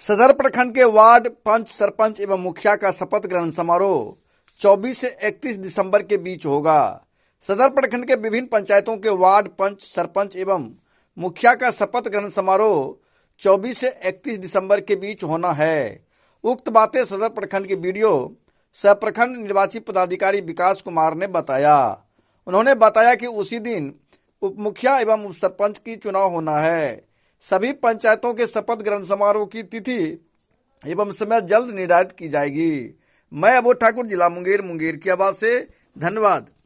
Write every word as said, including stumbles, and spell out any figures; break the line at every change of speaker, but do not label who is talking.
सदर प्रखंड के वार्ड पंच, सरपंच एवं मुखिया का शपथ ग्रहण समारोह चौबीस से इकतीस दिसंबर के बीच होगा। सदर प्रखंड के विभिन्न पंचायतों के वार्ड पंच, सरपंच एवं मुखिया का शपथ ग्रहण समारोह चौबीस से इकतीस दिसंबर के बीच होना है। उक्त बातें सदर प्रखंड के वीडियो सह प्रखंड निर्वाची पदाधिकारी विकास कुमार ने बताया। उन्होंने बताया कि उसी दिन उप मुखिया एवं उप सरपंच की चुनाव होना है। सभी पंचायतों के शपथ ग्रहण समारोह की तिथि एवं समय जल्द निर्धारित की जाएगी। मैं अबोध ठाकुर, जिला मुंगेर, मुंगेर की आवाज से, धन्यवाद।